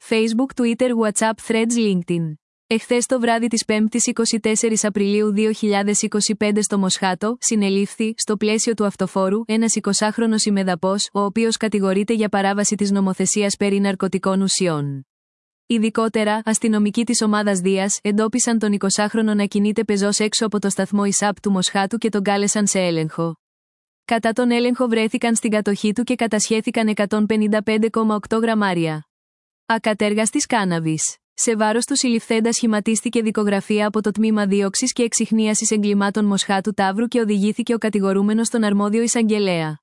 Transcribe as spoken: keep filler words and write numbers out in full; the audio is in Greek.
Facebook, Twitter, WhatsApp, Threads, LinkedIn. Εχθές το βράδυ της πέμπτης εικοστή τέταρτη Απριλίου δύο χιλιάδες είκοσι πέντε στο Μοσχάτο, συνελήφθη, στο πλαίσιο του αυτοφόρου, ένας εικοσάχρονος ημεδαπός, ο οποίος κατηγορείται για παράβαση της νομοθεσίας περί ναρκωτικών ουσιών. Ειδικότερα, αστυνομικοί της ομάδας Δίας εντόπισαν τον εικοσάχρονο να κινείται πεζός έξω από το σταθμό ΙΣΑΠ του Μοσχάτου και τον κάλεσαν σε έλεγχο. Κατά τον έλεγχο βρέθηκαν στην κατοχή του και κατασχέθηκαν εκατόν πενήντα πέντε κόμμα οκτώ γραμμάρια ακατέργαστης κάναβης. Σε βάρος του συλληφθέντα σχηματίστηκε δικογραφία από το Τμήμα Δίωξης και Εξιχνίασης Εγκλημάτων Μοσχάτου Ταύρου και οδηγήθηκε ο κατηγορούμενος στον αρμόδιο εισαγγελέα.